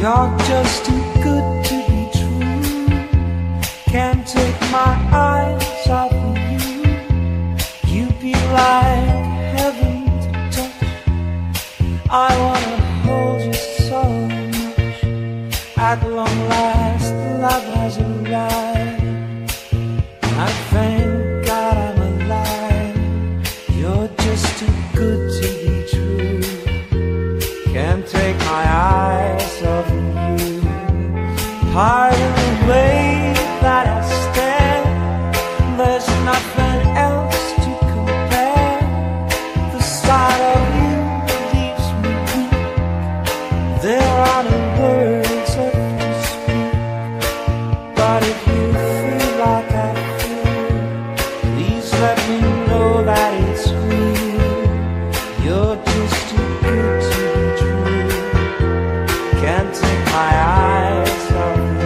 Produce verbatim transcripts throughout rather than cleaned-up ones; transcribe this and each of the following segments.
You're just too good to be true. Can't take my eyes off of you. You'd be like heaven to touch. I wanna hold you so much. At long last, love has arrived. I thank God I'm alive. You're just too good to be true. Can't take my eyes off of you. Pardon the way that I stand. There's nothing else to compare. The sight of you leaves me weak. There are no words left to speak. But if you feel like I feel, please let me know that it's real. You're just too good to be true. Can't take my eyes off of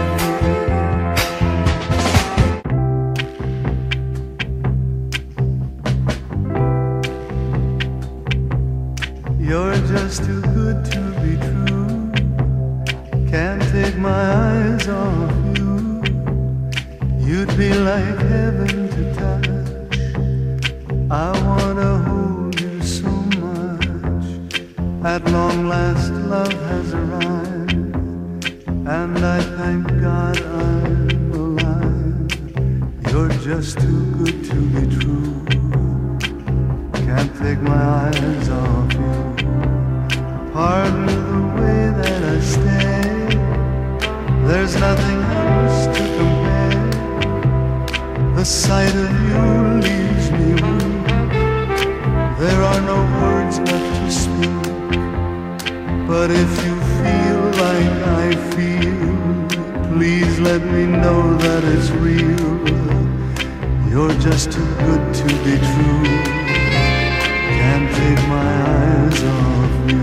you. You're just too good to be true. Can't take my eyes off you. You'd be like heaven to touch. I wanna hold you so much. At long last, love has arrived, and I thank God I'm alive. You're just too good to be true. Can't take my eyes off you. Pardon the way that I stay. There's nothing else to compare. The sight of you leaves me weak. There are no words left to speak. But if you feel like I feel, please let me know that it's real. You're just too good to be true. Can't take my eyes off you.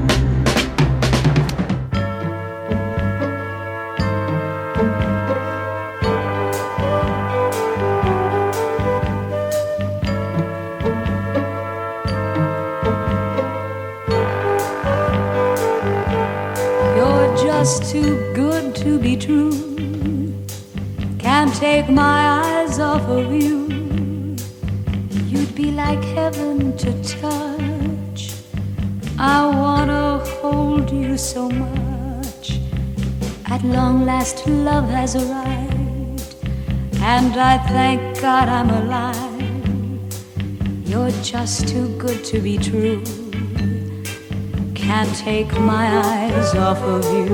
Just too good to be true. Can't take my eyes off of you. You'd be like heaven to touch. I wanna hold you so much. At long last, love has arrived, and I thank God I'm alive. You're just too good to be true. Can't take my eyes off of you.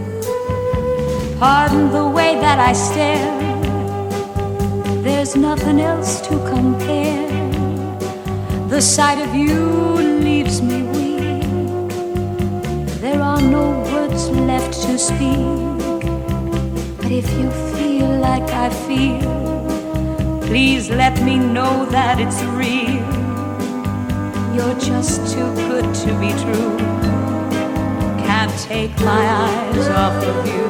Pardon the way that I stare. There's nothing else to compare. The sight of you leaves me weak. There are no words left to speak. But if you feel like I feel, please let me know that it's real. You're just too good to be true. Can't take my eyes off of you.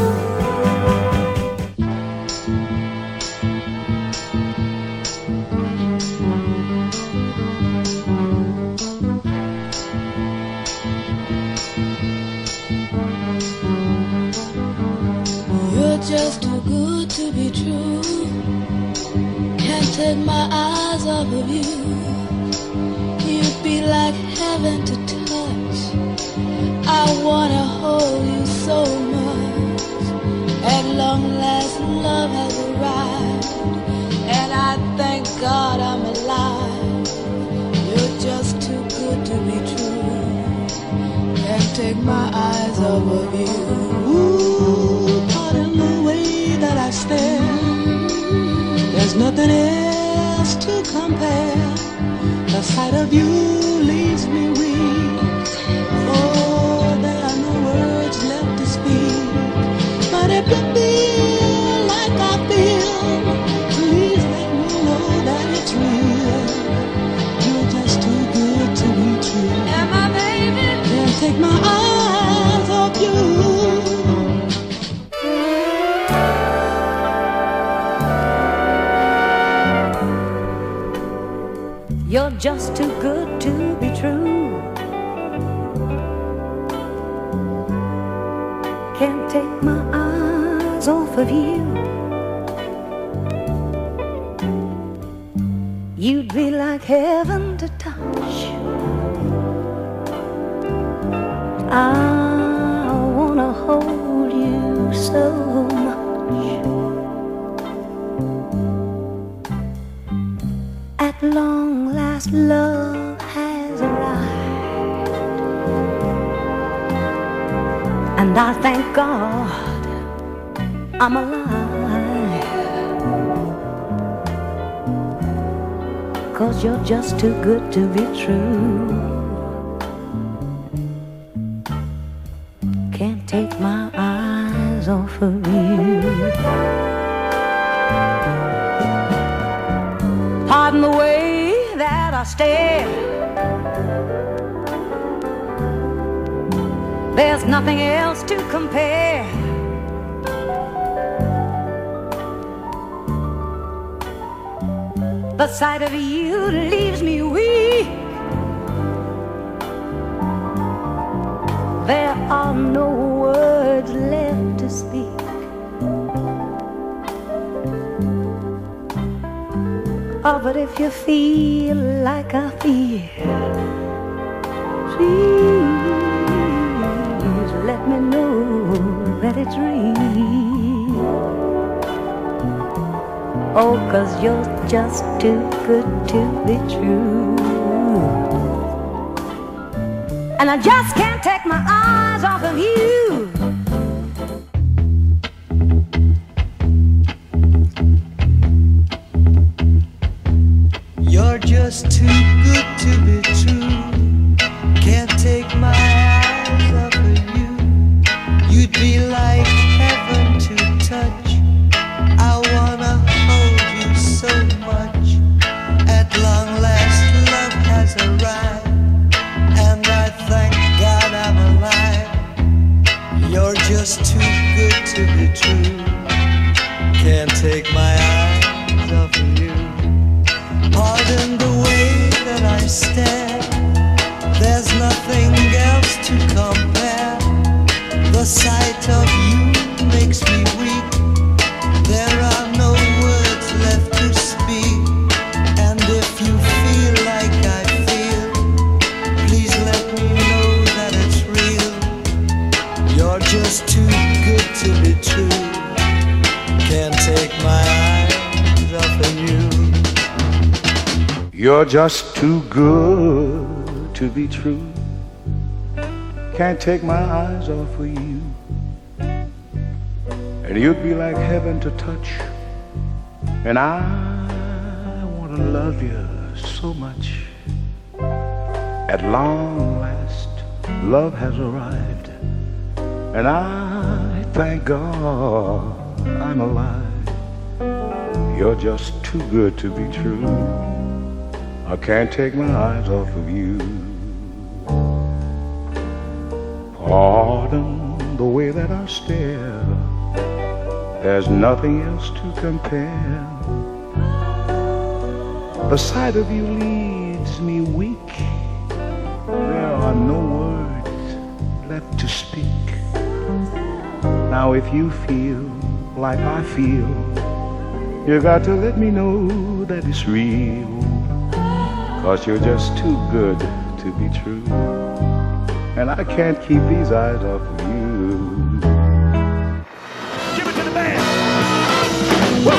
You're just too good to be true. Can't take my eyes off of you. You'd be like heaven to touch. I wanna hold you so much. At long last, love has arrived, and I thank God I'm alive. You're just too good to be true. Can't take my eyes off of you. Ooh, pardon the way that I stare. There's nothing else to compare. The sight of you leaves me weak. Oh, there are no words left to speak. But if you feel like I feel, please let me know that it's real. You're just too good to be true. And my baby can't take my eyes off you. You're just too good to be true. Can't take my eyes off of you. You'd be like heaven to touch. I wanna hold you so much. At long last, love has arrived, and I thank God I'm alive, 'cause you're just too good to be true. Can't take my eyes off of you. Pardon the way that I stare. There's nothing else to compare. The sight of you leaves me weak. There are no words left to speak. Oh, but if you feel like I feel, please let me know that it's real. Oh, 'cause you're just too good to be true. And I just can't take my eyes off of you. You're just too good to be true. Can't take my eyes off of you. You'd be like heaven to touch. I wanna hold you so much. At long last, love has arrived, and I thank God I'm alive. You're just too good to be true. Can't take my eyes off of you. Pardon the way that I stare. There's nothing else to compare. The sight of you makes me weak. There are no words left to speak. And if you feel like I feel, please let me know that it's real. You're just too good to be true. Can't take my eyes off of you. You're just too good to be true. Can't take my eyes off of you. And you'd be like heaven to touch. And I want to love you so much. At long last, love has arrived. And I thank God I'm alive. You're just too good to be true. I can't take my eyes off of you. Pardon the way that I stare. There's nothing else to compare. The sight of you leaves me weak. There are no words left to speak. Now if you feel like I feel, you got to let me know that it's real. 'Cause you're just too good to be true. And I can't keep these eyes off of you. Give it to the band. Whoa.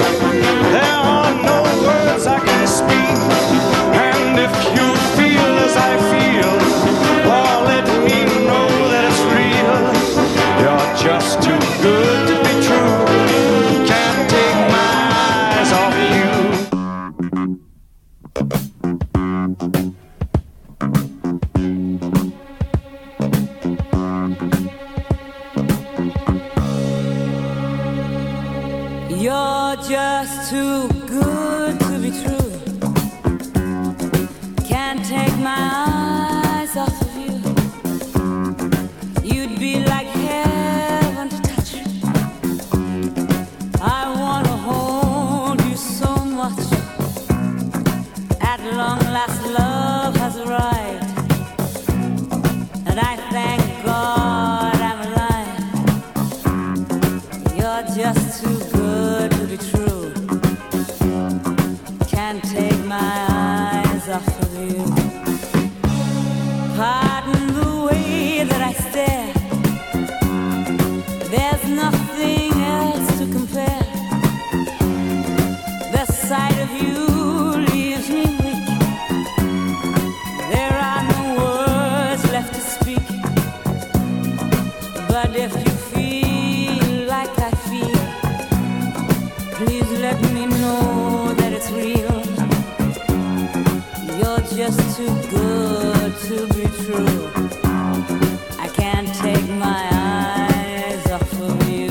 Speak, and if you feel as You're just too good to be true. Can't take my eyes off of you. You'd be like heaven to touch. I wanna hold you so much. At long last love has arrived, and I thank God I'm alive. You're just too good to be true. Can't take my eyes off of you. Pardon the way that I stare. There's nothing else to compare. The sight of you leaves me weak. There are no words left to speak. But if you feel like I feel, please let me know that it's real. You're just too good to be true. I can't take my eyes off of you.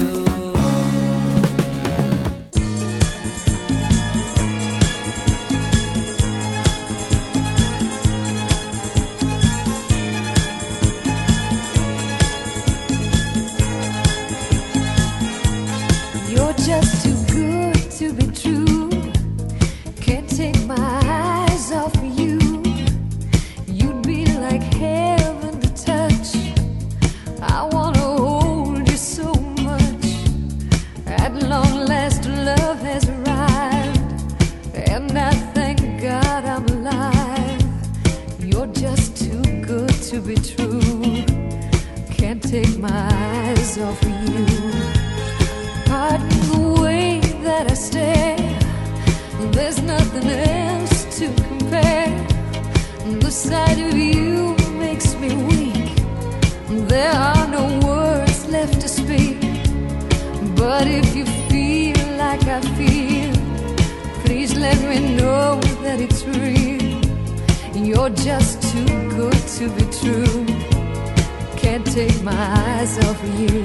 You're just too good to be true. Can't take my eyes off of you. You'd be like heaven to touch. I wanna hold you so much. At long last, love has arrived, and I thank God I'm alive. You're just too good to be true. Can't take my eyes off of you. Pardon the way that I stare. There's nothing else to compare. The sight of you makes me weak. There are no words left to speak. But if you feel like I feel, please let me know that it's real. You're just too good to be true. Can't take my eyes off of you.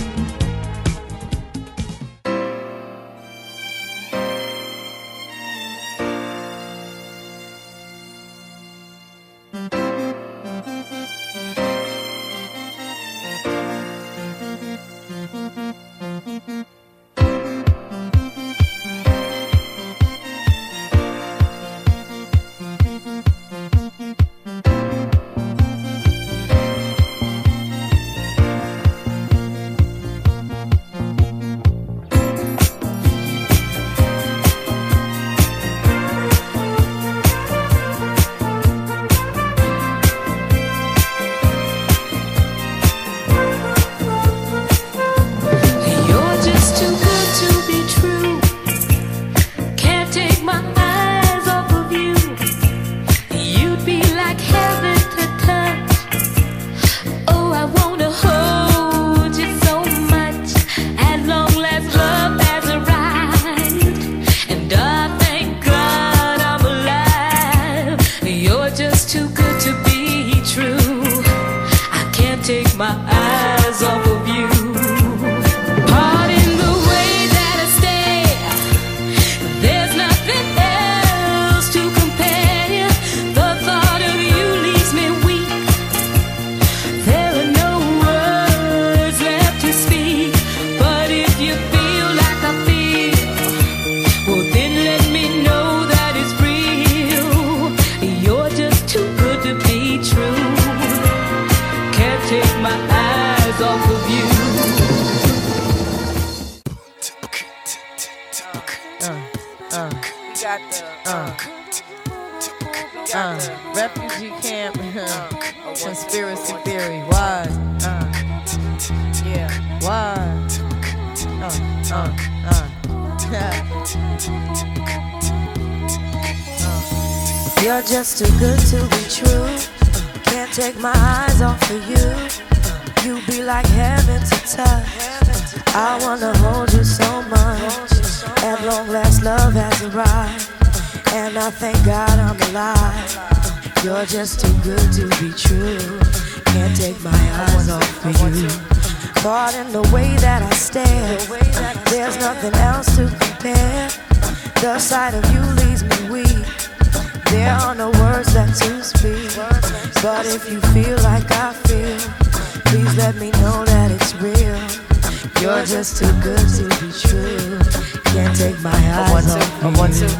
You're just too good to be true. Can't take my eyes off of you. You'd be like heaven to touch. Oh, I wanna hold you so much. At long last, love has arrived, and I thank God I'm alive. You're just too good to be true. I can't take my eyes off of you. Pardon the way that I stare. There's nothing else to compare. The thought of you leaves me weak. There are no words left to speak. But if you feel like I feel, well then let me know that it's real. You're just too good to be true. Can't take my eyes off of you. Uh, We got the, uh, we got uh, the, refugee camp, uh, conspiracy theory. Why? Uh, yeah. why? Uh, uh, uh. You're just too good to be true. Can't take my eyes off of you. You be like heaven to touch. I wanna hold you so much. At long last, love has arrived, and I thank God I'm alive. You're just too good to be true. Can't take my eyes off of you. Caught in the way that I stare. There's nothing else to compare. The sight of you leaves me weak. There are no words left to speak. But if you feel like I feel, please let me know that it's real. You're just too good to be true. Can't take my eyes off of you.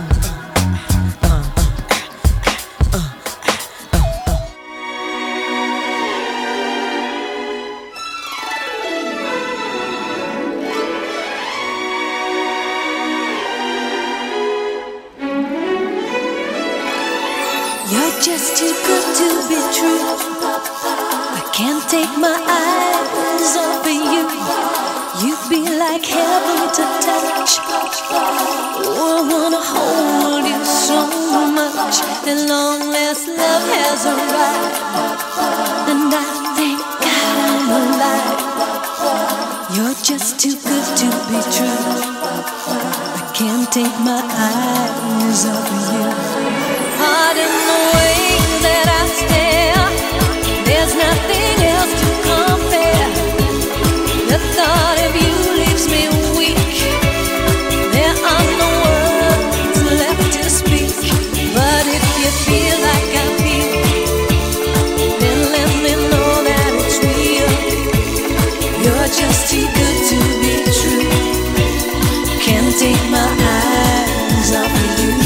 You're just too good to be true. I can't take my eyes off of you. You'd be like heaven to touch. Oh, I wanna hold you so much. At long last love has arrived, and I thank God I'm alive. You're just too good to be true. I can't take my eyes off of you. Pardon the way that I stare. There's nothing else to compare. The thought of you leaves me weak. There are no words left to speak. But if you feel like I feel, then let me know that it's real. You're just too good to be true. Can't take my eyes off of you.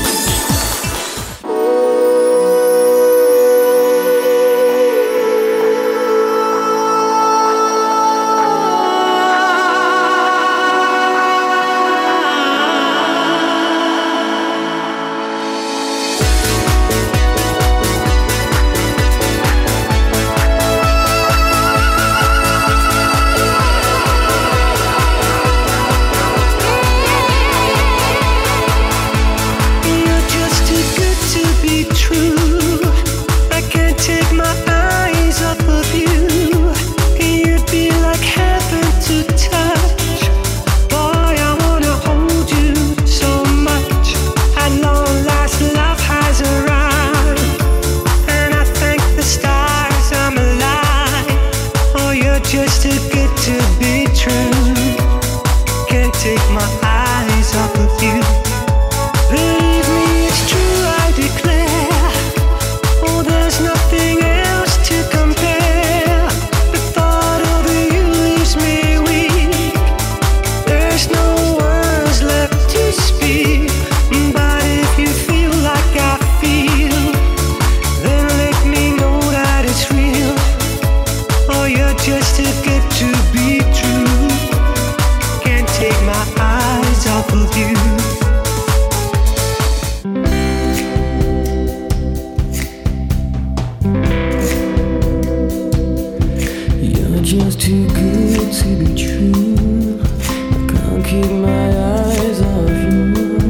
Just too good to be true. I can't keep my eyes off you.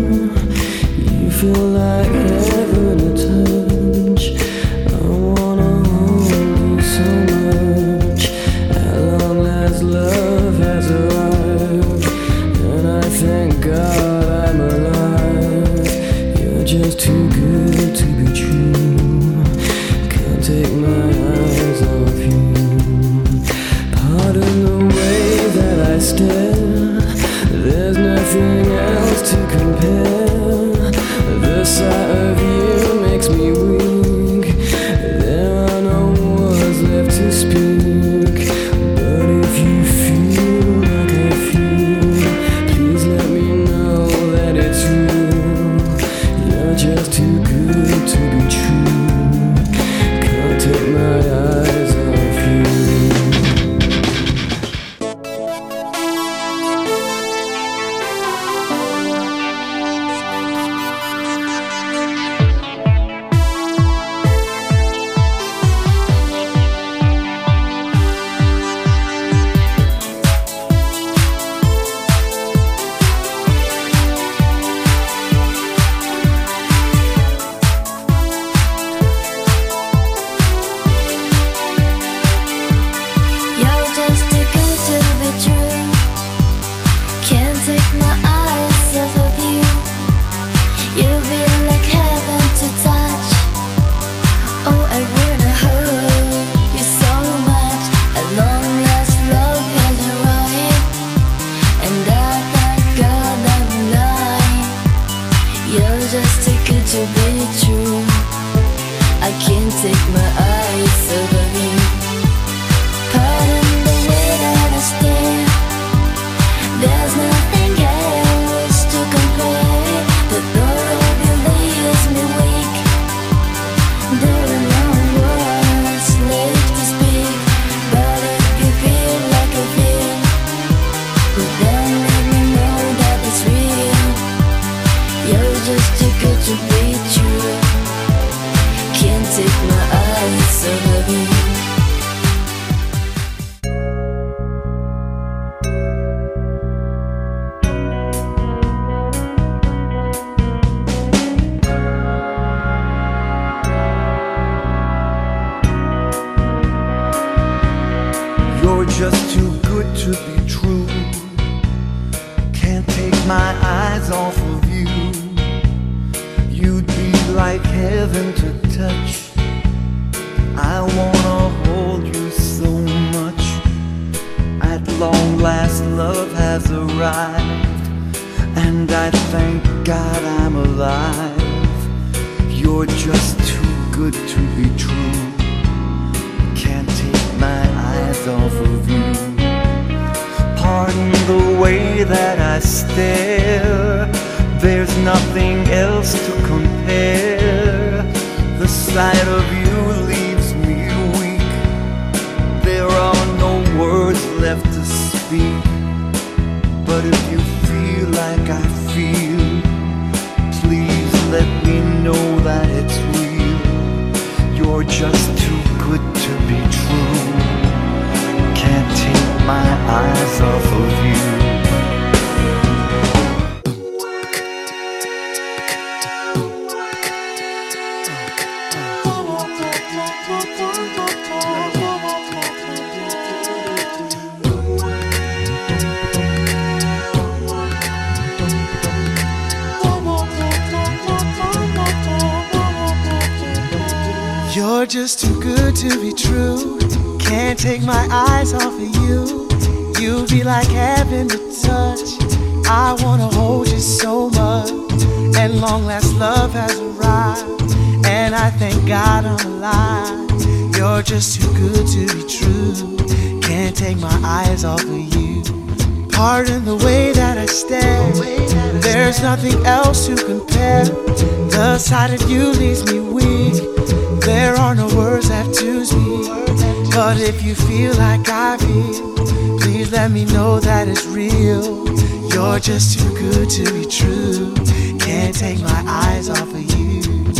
You feel like heaven to touch. I wanna hold you so much. At long last love has arrived, and I thank God I'm alive. You're just too good to be true. Can't take my eyes off you. Pardon the way that I stare. There's take my eyes off of you. Pardon the way that I stare. There's nothing else to compare. The thought of you leaves me weak. There are no words left to speak. But if you feel like I feel, well then let me know that it's real. You're just too good to be true. Can't take my eyes off of you. You're just too good to be true. Can't take my eyes off of you. You'd be like heaven to touch. I wanna hold you so much. At long last love has arrived, and I thank God I'm alive. You're just too good to be true. Can't take my eyes off of you. Pardon the way that I stare. There's nothing else to compare. The sight of you leaves me weak. There are no words left to speak. But if you feel like I feel, please let me know that it's real. You're just too good to be true. Can't take my eyes off of you. You're just too good to be true. Can't take my eyes off of you. You be like heaven to touch. I wanna hold you so much. And long last love has arrived, and I thank God I'm alive. You're just too good to be true. Can't take my eyes off of you. Pardon the way that I stare. There's nothing else to compare. The sight of you leaves me weak. There are no words left to speak. But if you feel like I feel, please let me know that it's real. You're just too good to be true. Can't take my eyes off of you.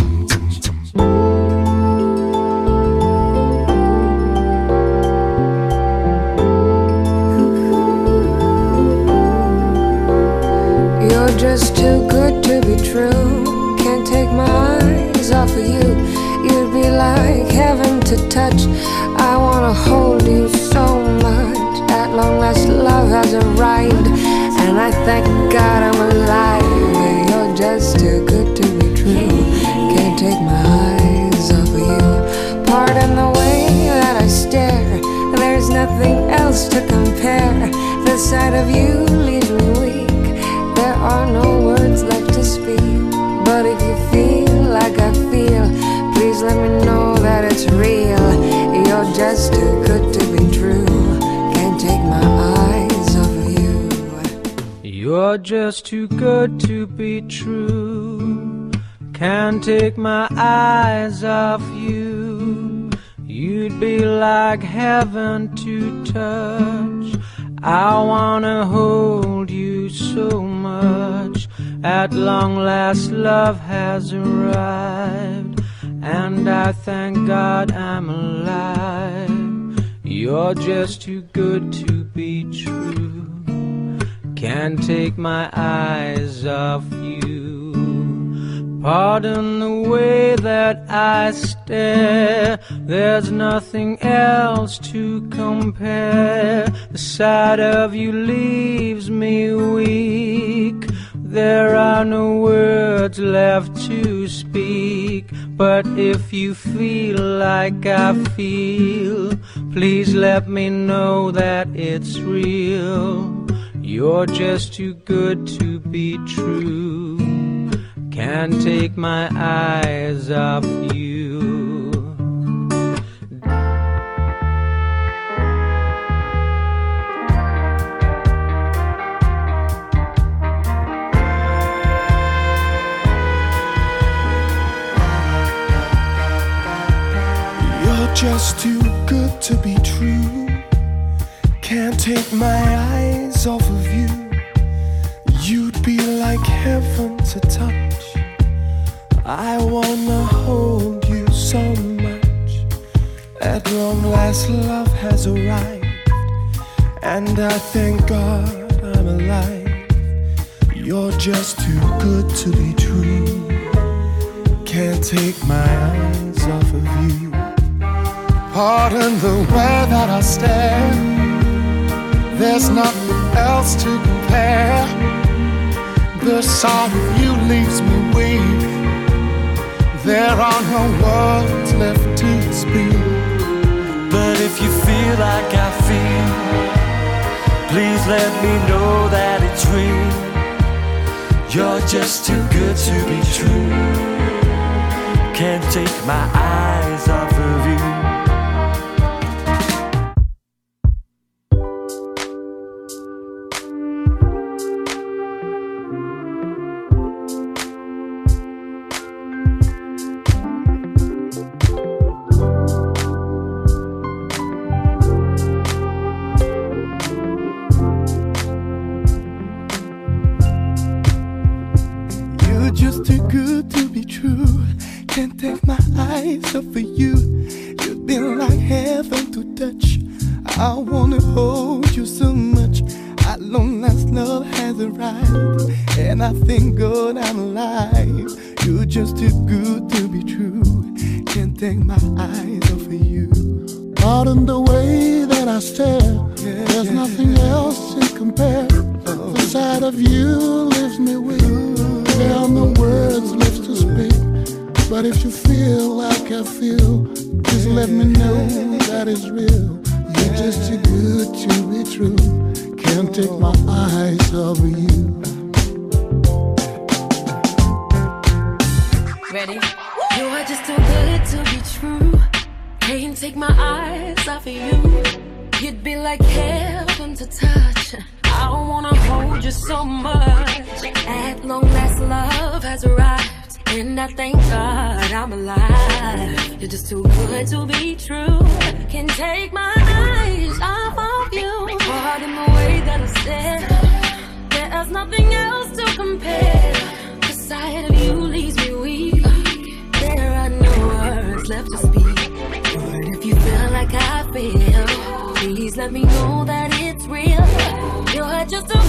You're just too good to be true. Can't take my eyes off of you. You'd be like heaven to touch. I wanna hold you so much. At long last love has arrived, and I thank God I'm alive. You're just too good to be true. Can't take my eyes off of you. Pardon the way that I stare. There's nothing else to compare. The sight of you leaves me weak. There are no words left to speak. But if you feel like I feel, please let me know that it's real. You're just too good to be true. Can't take my eyes off of you. You're just too good to be true. Can't take my eyes off you. You'd be like heaven to touch. I wanna hold you so much. At long last love has arrived, and I thank God I'm alive. You're just too good to be true. Can't take my eyes off you. Pardon the way that I stare. There's nothing else to compare. The sight of you leaves me weak. There are no words left to speak. But if you feel like I feel, please let me know that it's real. You're just too good to be true. Can't take my eyes off you. just too good to be true. Can't take my eyes off of you. You'd be like heaven to touch. I wanna hold you so much. At long last love has arrived, and I thank God I'm alive. You're just too good to be true. Can't take my eyes off of you. Pardon the way that I stare. There's nothing else to compare. The sight of you leaves me weak. There are no words left to speak. But if you feel like I feel, please let me know that it's real. You're just too good to be true. Can't take my eyes off of you. Just too good to be true. Can't take my eyes off of you. You've been like heaven to touch. I wanna hold you so much. At long last love has arrived, and I thank God I'm alive. You're just too good to be true. Can't take my eyes off of you. Pardon the way that I stare. Yeah, There's yeah, nothing yeah. else to compare. Oh. The sight of you leaves me weak. There are no words left to speak. But if you feel like I feel, just let me know that it's real. You're just too good to be true. Can't take my eyes off of you. Ready? You are just too good to be true. Can't take my eyes off of you. You'd be like heaven to touch. I wanna hold you so much. At long last love has arrived, and I thank God I'm alive. You're just too good to be true. Can't take my eyes off of you. Pardon the way that I stare. There's nothing else to compare. The sight of you leaves me weak. There are no words left to speak. But if you feel like I feel, please let me know that it's real. You're just a